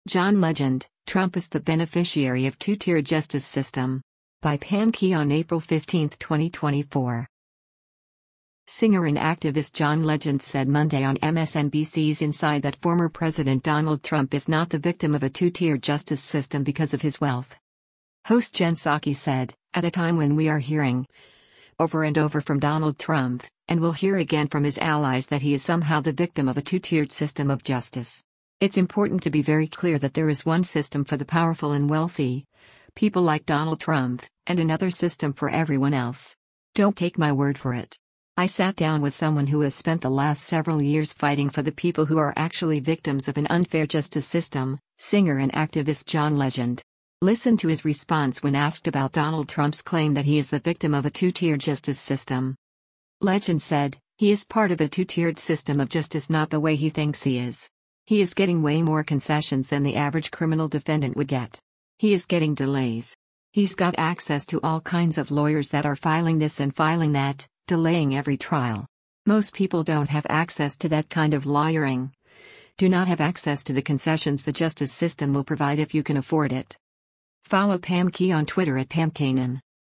John Legend, Trump is the beneficiary of two-tier justice system. By Pam Key on April 15, 2024. Singer and activist John Legend said Monday on MSNBC's Inside that former President Donald Trump is not the victim of a two-tier justice system because of his wealth. Host Jen Psaki said, at a time when we are hearing over and over from Donald Trump, and will hear again from his allies that he is somehow the victim of a two-tiered system of justice. It's important to be very clear that there is one system for the powerful and wealthy, people like Donald Trump, and another system for everyone else. Don't take my word for it. I sat down with someone who has spent the last several years fighting for the people who are actually victims of an unfair justice system, singer and activist John Legend. Listen to his response when asked about Donald Trump's claim that he is the victim of a two-tier justice system. Legend said, he is part of a two-tiered system of justice, not the way he thinks he is. He is getting way more concessions than the average criminal defendant would get. He is getting delays. He's got access to all kinds of lawyers that are filing this and filing that, delaying every trial. Most people don't have access to that kind of lawyering. Do not have access to the concessions the justice system will provide if you can afford it. Follow Pam Key on Twitter at PamKanan.